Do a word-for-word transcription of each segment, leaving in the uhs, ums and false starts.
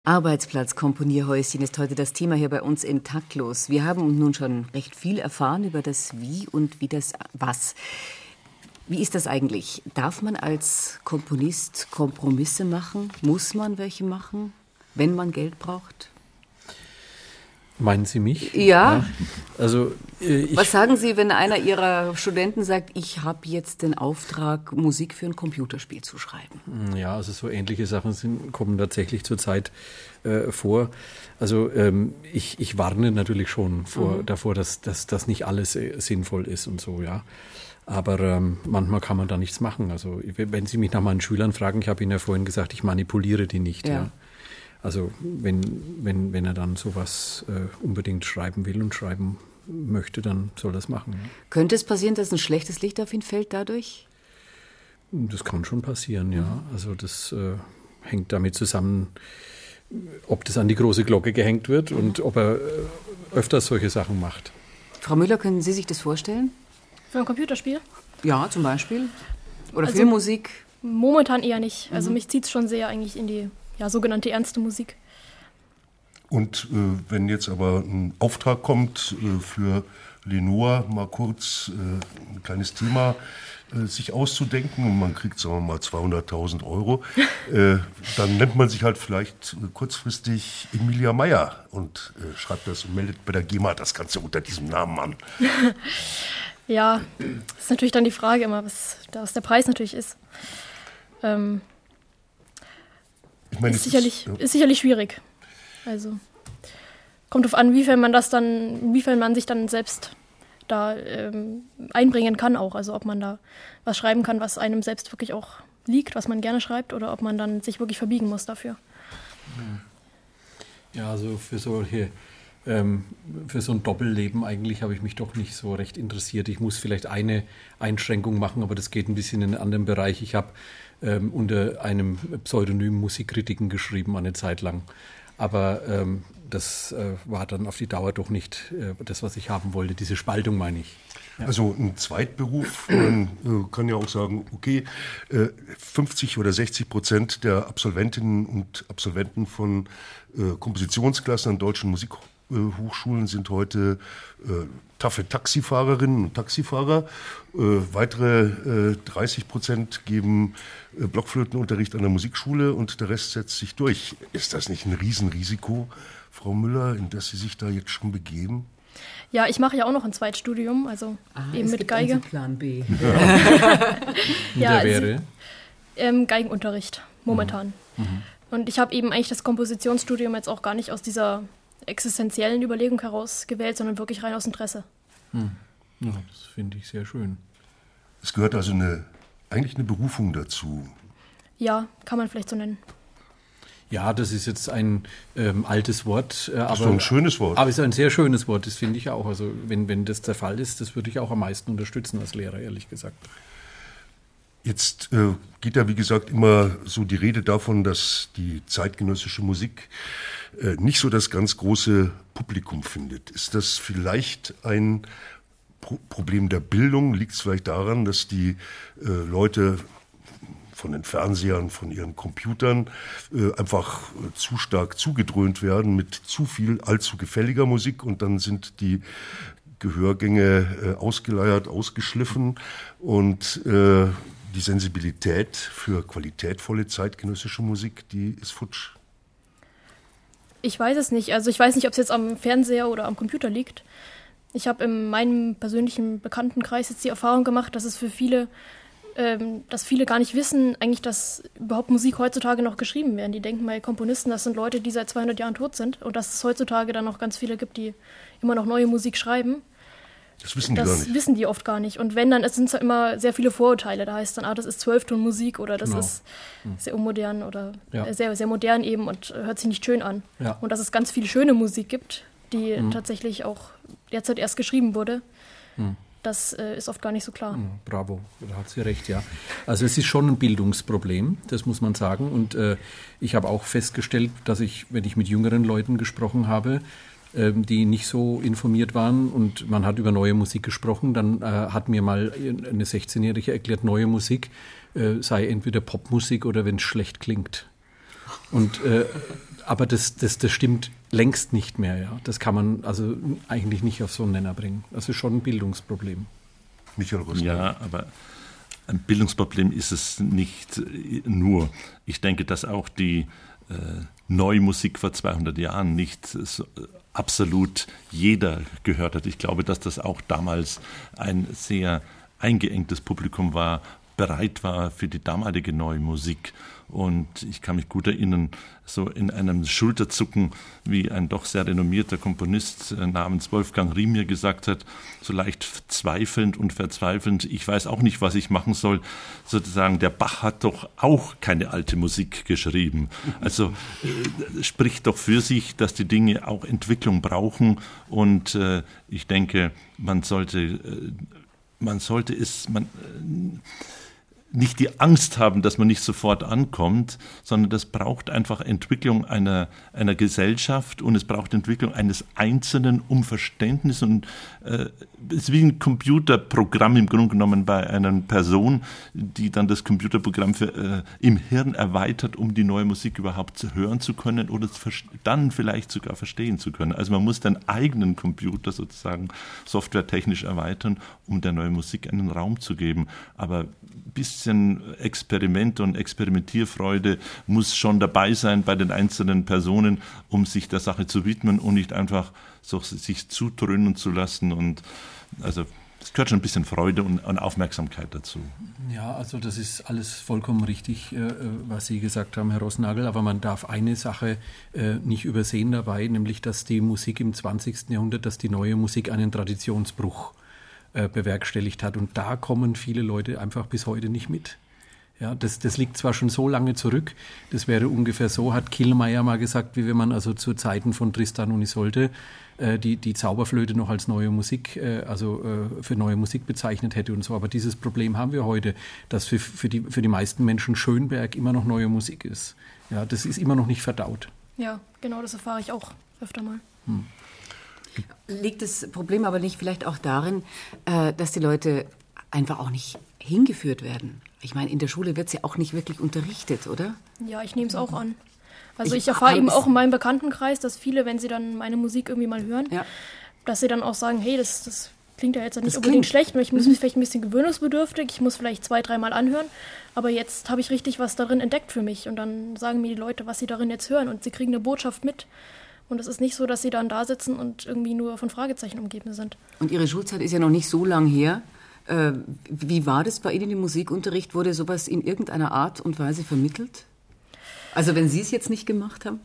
Arbeitsplatz-Komponierhäuschen ist heute das Thema hier bei uns in Taktlos. Wir haben nun schon recht viel erfahren über das Wie und wie das Was. Wie ist das eigentlich? Darf man als Komponist Kompromisse machen? Muss man welche machen, wenn man Geld braucht? Meinen Sie mich? Ja. ja. Also, äh, ich Was sagen Sie, wenn einer Ihrer Studenten sagt, ich habe jetzt den Auftrag, Musik für ein Computerspiel zu schreiben? Ja, also so ähnliche Sachen sind, kommen tatsächlich zurzeit äh, vor. Also ähm, ich, ich warne natürlich schon vor, mhm. davor, dass, dass das nicht alles äh, sinnvoll ist und so, ja. Aber ähm, manchmal kann man da nichts machen. Also wenn Sie mich nach meinen Schülern fragen, ich habe Ihnen ja vorhin gesagt, ich manipuliere die nicht, ja. ja. Also wenn, wenn, wenn er dann sowas äh, unbedingt schreiben will und schreiben möchte, dann soll er das machen. Ja. Könnte es passieren, dass ein schlechtes Licht auf ihn fällt dadurch? Das kann schon passieren, ja. Also das äh, hängt damit zusammen, ob das an die große Glocke gehängt wird und ob er äh, öfters solche Sachen macht. Frau Müller, können Sie sich das vorstellen? Für ein Computerspiel? Ja, zum Beispiel. Oder also Filmmusik? Momentan eher nicht. Also mhm. mich zieht es schon sehr eigentlich in die ja, sogenannte ernste Musik. Und äh, wenn jetzt aber ein Auftrag kommt äh, für Lenore, mal kurz äh, ein kleines Thema äh, sich auszudenken und man kriegt, sagen wir mal, zweihunderttausend Euro, äh, dann nennt man sich halt vielleicht äh, kurzfristig Emilia Meyer und äh, schreibt das und meldet bei der GEMA das Ganze unter diesem Namen an. Ja, das ist natürlich dann die Frage immer, was, was der Preis natürlich ist. Ähm, Ich meine, ist, sicherlich, ist, ja. ist sicherlich schwierig. Also kommt darauf an, inwiefern man das dann, inwiefern man sich dann selbst da ähm, einbringen kann auch. Also ob man da was schreiben kann, was einem selbst wirklich auch liegt, was man gerne schreibt, oder ob man dann sich wirklich verbiegen muss dafür. Ja, also für solche ähm, für so ein Doppelleben eigentlich habe ich mich doch nicht so recht interessiert. Ich muss vielleicht eine Einschränkung machen, aber das geht ein bisschen in einen anderen Bereich. Ich habe ähm, unter einem Pseudonym Musikkritiken geschrieben eine Zeit lang. Aber ähm, das äh, war dann auf die Dauer doch nicht äh, das, was ich haben wollte. Diese Spaltung meine ich. Ja. Also ein Zweitberuf, man äh, kann ja auch sagen, okay, äh, fünfzig oder sechzig Prozent der Absolventinnen und Absolventen von äh, Kompositionsklassen an deutschen Musikhochschulen sind heute äh, taffe Taxifahrerinnen und Taxifahrer. Äh, weitere äh, dreißig Prozent geben äh, Blockflötenunterricht an der Musikschule und der Rest setzt sich durch. Ist das nicht ein Riesenrisiko, Frau Müller, in das Sie sich da jetzt schon begeben? Ja, ich mache ja auch noch ein Zweitstudium, also ah, eben es mit gibt Geige. Also Plan B. Ja, der wäre? Also, ähm, Geigenunterricht momentan. Mhm. Mhm. Und ich habe eben eigentlich das Kompositionsstudium jetzt auch gar nicht aus dieser existenziellen Überlegung heraus gewählt, sondern wirklich rein aus Interesse. Mhm. Ja, das finde ich sehr schön. Es gehört also eine, eigentlich eine Berufung dazu. Ja, kann man vielleicht so nennen. Ja, das ist jetzt ein ähm, altes Wort. Äh, das aber, ist doch ein schönes Wort. Aber es ist ein sehr schönes Wort, das finde ich auch. Also wenn, wenn das der Fall ist, das würde ich auch am meisten unterstützen als Lehrer, ehrlich gesagt. Jetzt äh, geht ja, wie gesagt, immer so die Rede davon, dass die zeitgenössische Musik äh, nicht so das ganz große Publikum findet. Ist das vielleicht ein Pro- Problem der Bildung? Liegt es vielleicht daran, dass die äh, Leute von den Fernsehern, von ihren Computern äh, einfach äh, zu stark zugedröhnt werden mit zu viel allzu gefälliger Musik und dann sind die Gehörgänge äh, ausgeleiert, ausgeschliffen und äh, die Sensibilität für qualitätvolle zeitgenössische Musik, die ist futsch. Ich weiß es nicht. Also ich weiß nicht, ob es jetzt am Fernseher oder am Computer liegt. Ich habe in meinem persönlichen Bekanntenkreis jetzt die Erfahrung gemacht, dass es für viele Ähm, dass viele gar nicht wissen, eigentlich, dass überhaupt Musik heutzutage noch geschrieben werden. Die denken mal, Komponisten, das sind Leute, die seit zweihundert Jahren tot sind und dass es heutzutage dann noch ganz viele gibt, die immer noch neue Musik schreiben. Das wissen die das gar nicht. Das wissen die oft gar nicht. Und wenn, dann sind es immer sehr viele Vorurteile. Da heißt dann, ah, das ist Zwölftonmusik oder das genau. ist sehr unmodern oder ja. sehr, sehr modern eben und hört sich nicht schön an. Ja. Und dass es ganz viel schöne Musik gibt, die mhm. tatsächlich auch derzeit erst geschrieben wurde. Mhm. Das äh, ist oft gar nicht so klar. Bravo, da hat sie recht, ja. Also es ist schon ein Bildungsproblem, das muss man sagen. Und äh, ich habe auch festgestellt, dass ich, wenn ich mit jüngeren Leuten gesprochen habe, äh, die nicht so informiert waren und man hat über neue Musik gesprochen, dann äh, hat mir mal eine sechzehnjährige erklärt, neue Musik äh, sei entweder Popmusik oder wenn es schlecht klingt. Und äh, aber das, das, das stimmt längst nicht mehr. Ja. Das kann man also eigentlich nicht auf so einen Nenner bringen. Das ist schon ein Bildungsproblem. Michael Rosner. Ja, aber ein Bildungsproblem ist es nicht nur. Ich denke, dass auch die äh, neue Musik vor zweihundert Jahren nicht so absolut jeder gehört hat. Ich glaube, dass das auch damals ein sehr eingeengtes Publikum war, bereit war für die damalige neue Musik. Und ich kann mich gut erinnern, so in einem Schulterzucken, wie ein doch sehr renommierter Komponist namens Wolfgang Riem gesagt hat, so leicht zweifelnd und verzweifelnd, ich weiß auch nicht, was ich machen soll, sozusagen, der Bach hat doch auch keine alte Musik geschrieben. Also äh, spricht doch für sich, dass die Dinge auch Entwicklung brauchen. Und äh, ich denke, man sollte, äh, man sollte es, man äh, nicht die Angst haben, dass man nicht sofort ankommt, sondern das braucht einfach Entwicklung einer, einer Gesellschaft und es braucht Entwicklung eines Einzelnen um Verständnis. Und äh, es ist wie ein Computerprogramm im Grunde genommen bei einer Person, die dann das Computerprogramm für, äh, im Hirn erweitert, um die neue Musik überhaupt zu hören zu können oder dann vielleicht sogar verstehen zu können. Also man muss den eigenen Computer sozusagen softwaretechnisch erweitern, um der neuen Musik einen Raum zu geben. Aber bis Experiment und Experimentierfreude muss schon dabei sein bei den einzelnen Personen, um sich der Sache zu widmen und nicht einfach so sich zudröhnen zu lassen. Und also es gehört schon ein bisschen Freude und, und Aufmerksamkeit dazu. Ja, also das ist alles vollkommen richtig, äh, was Sie gesagt haben, Herr Rossnagel. Aber man darf eine Sache äh, nicht übersehen dabei, nämlich dass die Musik im zwanzigsten Jahrhundert, dass die neue Musik einen Traditionsbruch äh, bewerkstelligt hat. Und da kommen viele Leute einfach bis heute nicht mit. Ja, das, das liegt zwar schon so lange zurück, das wäre ungefähr so, hat Killmeier mal gesagt, wie wenn man also zu Zeiten von Tristan und Isolde äh, die, die Zauberflöte noch als neue Musik, äh, also äh, für neue Musik bezeichnet hätte und so. Aber dieses Problem haben wir heute, dass für, für, die, für die meisten Menschen Schönberg immer noch neue Musik ist. Ja, das ist immer noch nicht verdaut. Ja, genau, das erfahre ich auch öfter mal. Hm. Liegt das Problem aber nicht vielleicht auch darin, äh, dass die Leute einfach auch nicht hingeführt werden? Ich meine, in der Schule wird es ja auch nicht wirklich unterrichtet, oder? Ja, ich nehme es auch an. Also ich, ich erfahre eben auch in meinem Bekanntenkreis, dass viele, wenn sie dann meine Musik irgendwie mal hören, ja. dass sie dann auch sagen, hey, das, das klingt ja jetzt nicht das unbedingt klingt. schlecht, ich muss mich vielleicht ein bisschen gewöhnungsbedürftig, ich muss vielleicht zwei, dreimal anhören, aber jetzt habe ich richtig was darin entdeckt für mich und dann sagen mir die Leute, was sie darin jetzt hören und sie kriegen eine Botschaft mit. Und es ist nicht so, dass sie dann da sitzen und irgendwie nur von Fragezeichen umgeben sind. Und Ihre Schulzeit ist ja noch nicht so lang her. Äh, wie war das bei Ihnen im Musikunterricht? Wurde sowas in irgendeiner Art und Weise vermittelt? Also wenn Sie es jetzt nicht gemacht haben?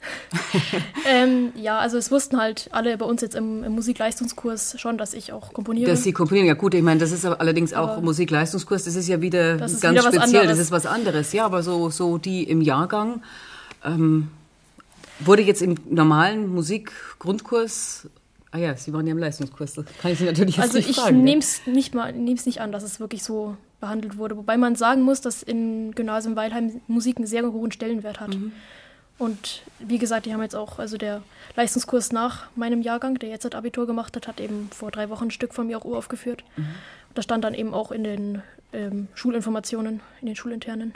ähm, ja, also es wussten halt alle bei uns jetzt im, im Musikleistungskurs schon, dass ich auch komponiere. Dass Sie komponieren, ja gut, ich meine, das ist allerdings auch aber Musikleistungskurs, das ist ja wieder das ist ganz wieder was speziell, anderes. Das ist was anderes. Ja, aber so, so die im Jahrgang, ähm, wurde jetzt im normalen Musikgrundkurs... Ah ja, Sie waren ja im Leistungskurs, das kann ich Sie natürlich jetzt also nicht ich fragen. Also ich nehme es nicht, nicht an, dass es wirklich so behandelt wurde. Wobei man sagen muss, dass im Gymnasium Weilheim Musik einen sehr hohen Stellenwert hat. Mhm. Und wie gesagt, die haben jetzt auch, also der Leistungskurs nach meinem Jahrgang, der jetzt das Abitur gemacht hat, hat eben vor drei Wochen ein Stück von mir auch uraufgeführt. Mhm. Das stand dann eben auch in den ähm, Schulinformationen, in den Schulinternen.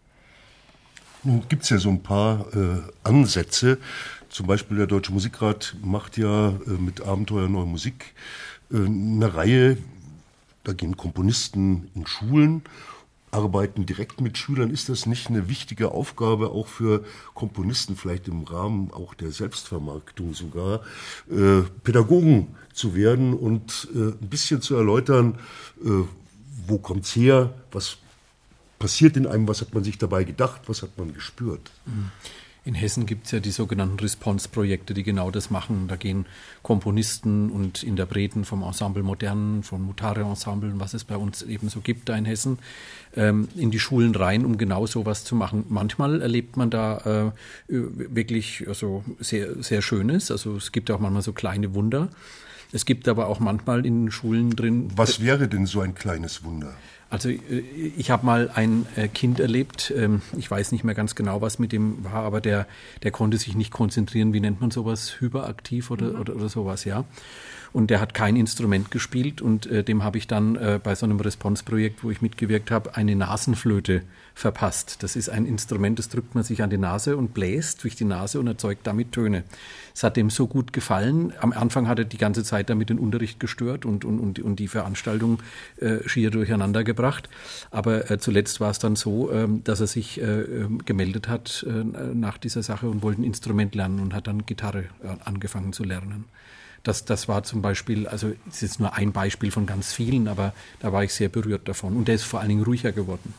Nun gibt es ja so ein paar äh, Ansätze. Zum Beispiel der Deutsche Musikrat macht ja äh, mit Abenteuer Neue Musik äh, eine Reihe, da gehen Komponisten in Schulen, arbeiten direkt mit Schülern. Ist das nicht eine wichtige Aufgabe auch für Komponisten, vielleicht im Rahmen auch der Selbstvermarktung sogar, äh, Pädagogen zu werden und äh, ein bisschen zu erläutern, äh, wo kommt's her, was passiert in einem, was hat man sich dabei gedacht, was hat man gespürt? In Hessen gibt es ja die sogenannten Response-Projekte, die genau das machen. Da gehen Komponisten und Interpreten vom Ensemble Modern, von Mutare-Ensemblen, was es bei uns eben so gibt da in Hessen, ähm, in die Schulen rein, um genau sowas zu machen. Manchmal erlebt man da äh, wirklich also sehr, sehr Schönes. Also es gibt auch manchmal so kleine Wunder. Es gibt aber auch manchmal in Schulen drin... Was wäre denn so ein kleines Wunder? Also ich habe mal ein Kind erlebt, ich weiß nicht mehr ganz genau, was mit dem war, aber der, der konnte sich nicht konzentrieren, wie nennt man sowas, hyperaktiv oder, mhm. oder, oder sowas, ja. Und der hat kein Instrument gespielt und äh, dem habe ich dann äh, bei so einem Response-Projekt, wo ich mitgewirkt habe, eine Nasenflöte verpasst. Das ist ein Instrument, das drückt man sich an die Nase und bläst durch die Nase und erzeugt damit Töne. Es hat dem so gut gefallen. Am Anfang hat er die ganze Zeit damit den Unterricht gestört und, und, und, und die Veranstaltung äh, schier durcheinander gebracht. Aber äh, zuletzt war es dann so, äh, dass er sich äh, gemeldet hat äh, nach dieser Sache und wollte ein Instrument lernen und hat dann Gitarre äh, angefangen zu lernen. Das, das war zum Beispiel, also es ist nur ein Beispiel von ganz vielen, aber da war ich sehr berührt davon. Und der ist vor allen Dingen ruhiger geworden,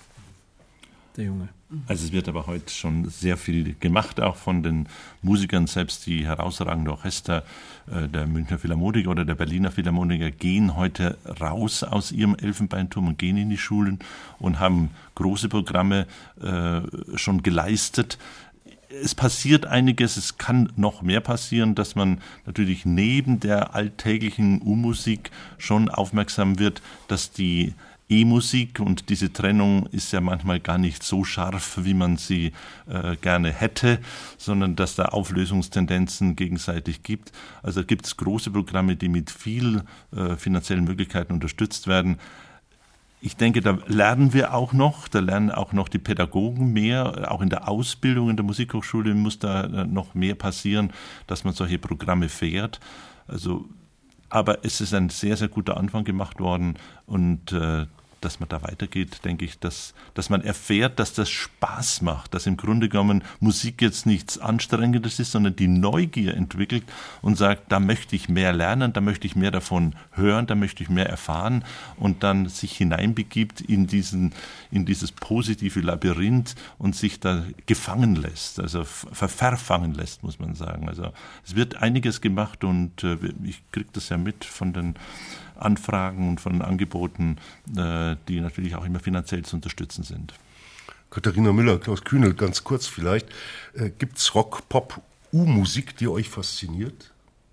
der Junge. Also es wird aber heute schon sehr viel gemacht, auch von den Musikern selbst. Die herausragenden Orchester äh, der Münchner Philharmoniker oder der Berliner Philharmoniker gehen heute raus aus ihrem Elfenbeinturm und gehen in die Schulen und haben große Programme äh, schon geleistet. Es passiert einiges, es kann noch mehr passieren, dass man natürlich neben der alltäglichen U-Musik schon aufmerksam wird, dass die E-Musik, und diese Trennung ist ja manchmal gar nicht so scharf, wie man sie äh, gerne hätte, sondern dass da Auflösungstendenzen gegenseitig gibt. Also gibt es große Programme, die mit viel äh, finanziellen Möglichkeiten unterstützt werden. Ich denke, da lernen wir auch noch, da lernen auch noch die Pädagogen mehr, auch in der Ausbildung in der Musikhochschule muss da noch mehr passieren, dass man solche Programme fährt. Also, aber es ist ein sehr, sehr guter Anfang gemacht worden und äh, dass man da weitergeht, denke ich, dass, dass man erfährt, dass das Spaß macht, dass im Grunde genommen Musik jetzt nichts Anstrengendes ist, sondern die Neugier entwickelt und sagt, da möchte ich mehr lernen, da möchte ich mehr davon hören, da möchte ich mehr erfahren und dann sich hineinbegibt in diesen, in dieses positive Labyrinth und sich da gefangen lässt, also ver- verfangen lässt, muss man sagen. Also es wird einiges gemacht und äh, ich kriege das ja mit von den Anfragen und von Angeboten, äh, die natürlich auch immer finanziell zu unterstützen sind. Katharina Müller, Klaus Kühnel, ganz kurz vielleicht. Äh, gibt's Rock, Pop, U-Musik, die euch fasziniert?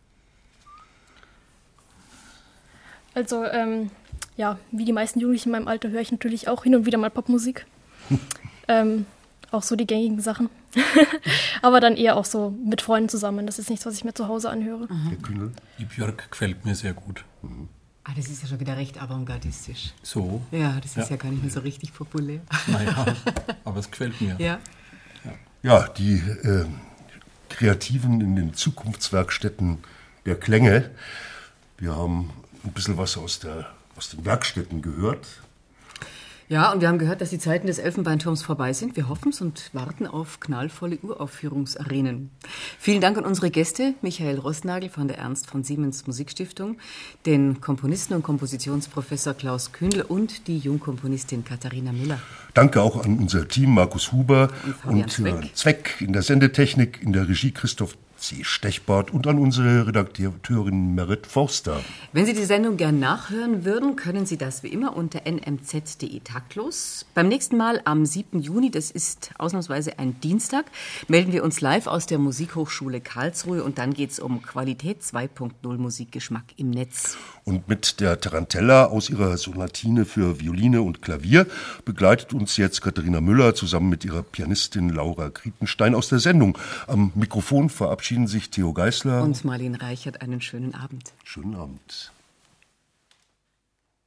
Also, ähm, ja, wie die meisten Jugendlichen in meinem Alter höre ich natürlich auch hin und wieder mal Popmusik. ähm, auch so die gängigen Sachen. Aber dann eher auch so mit Freunden zusammen. Das ist nichts, was ich mir zu Hause anhöre. Herr Kühnel? Die Björk gefällt mir sehr gut. Mhm. Ah, das ist ja schon wieder recht avantgardistisch. So? Ja, das ist ja, ja gar nicht mehr so richtig populär. Naja, aber es gefällt mir. Ja, ja die äh, Kreativen in den Zukunftswerkstätten der Klänge. Wir haben ein bisschen was aus, der, aus den Werkstätten gehört. Ja, und wir haben gehört, dass die Zeiten des Elfenbeinturms vorbei sind. Wir hoffen es und warten auf knallvolle Uraufführungsarenen. Vielen Dank an unsere Gäste, Michael Roßnagel von der Ernst von Siemens Musikstiftung, den Komponisten und Kompositionsprofessor Klaus Kühnel und die Jungkomponistin Katharina Müller. Danke auch an unser Team, Markus Huber und, und Zweck. Zweck in der Sendetechnik, in der Regie Christoph C. Stechbart und an unsere Redakteurin Merit Forster. Wenn Sie die Sendung gern nachhören würden, können Sie das wie immer unter n m z punkt d e taktlos. Beim nächsten Mal am siebten Juni, das ist ausnahmsweise ein Dienstag, melden wir uns live aus der Musikhochschule Karlsruhe und dann geht es um Qualität zwei Punkt null Musikgeschmack im Netz. Und mit der Tarantella aus ihrer Sonatine für Violine und Klavier begleitet uns jetzt Katharina Müller zusammen mit ihrer Pianistin Laura Grietenstein aus der Sendung. Am Mikrofon verabschieden sich Theo Geisler und Marlene Reichert. Einen schönen Abend. Schönen Abend.